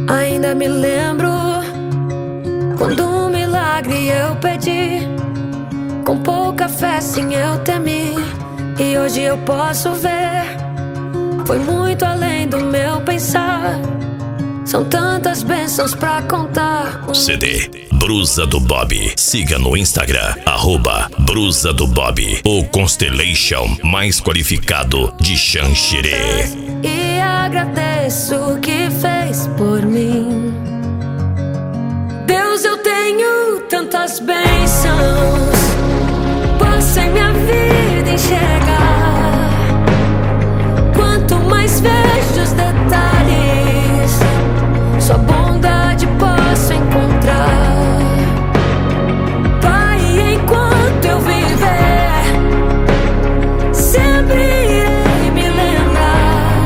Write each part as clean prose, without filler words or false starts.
Ainda me lembro quando um milagre eu pedi, com pouca fé sim eu temi, e hoje eu posso ver, foi muito além do meu pensar. São tantas bênçãos pra contar. CD Brusa do Bob. Siga no Instagram @Brusa do Bob, o Constellation mais qualificado de Xanxerê. E agradeço o que fez por mim. Deus, eu tenho tantas bênçãos, posso em minha vida enxergar. Quanto mais vejo os detalhes, sua bondade posso encontrar. Pai, enquanto eu viver, sempre irei me lembrar.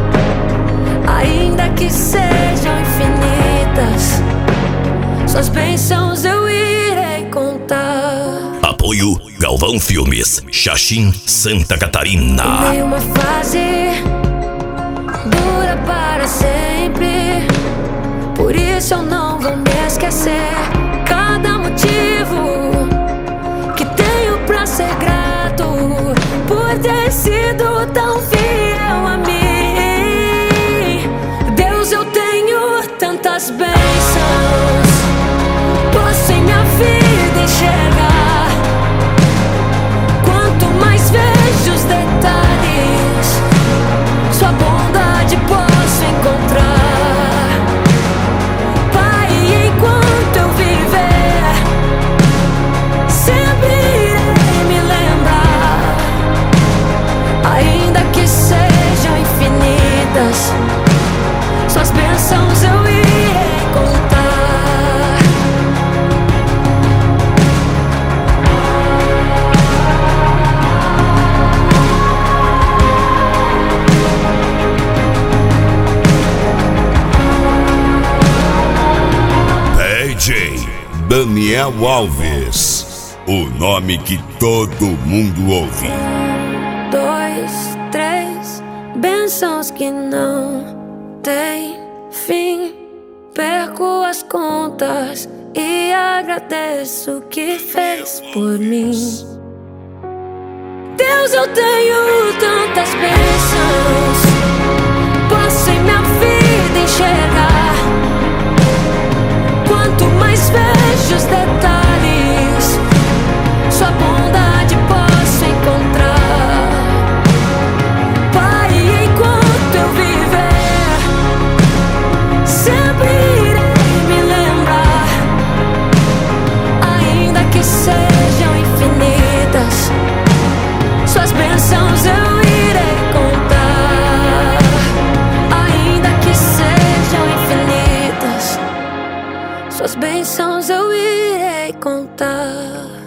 Ainda que sejam infinitas, suas bênçãos eu irei contar. Apoio Galvão Filmes, Xaxim, Santa Catarina. Em uma fase dura para sempre, por isso eu não vou me esquecer. Cada motivo que tenho pra ser grato, por ter sido tão fiel a mim. Deus, eu tenho tantas bênçãos, posso em minha vida enxergar. Quanto mais vejo os detalhes, sua bondade posso encontrar. Pai, enquanto eu viver, sempre irei me lembrar. Ainda que sejam infinitas, suas bênçãos eu irei contar. DJ Daniel Alves, o nome que todo mundo ouve. 1, 2, 3, bênçãos que não tem fim. Perco as contas e agradeço o que fez por mim. Deus, eu tenho tantas bênçãos, posso em minha vida enxergar. Quanto mais vejo os detalhes, sua bondade posso encontrar. Pai, enquanto eu viver, sempre irei me lembrar. Ainda que sejam infinitas, suas bênçãos eu irei contar. Ainda que sejam infinitas, suas bênçãos eu irei contar.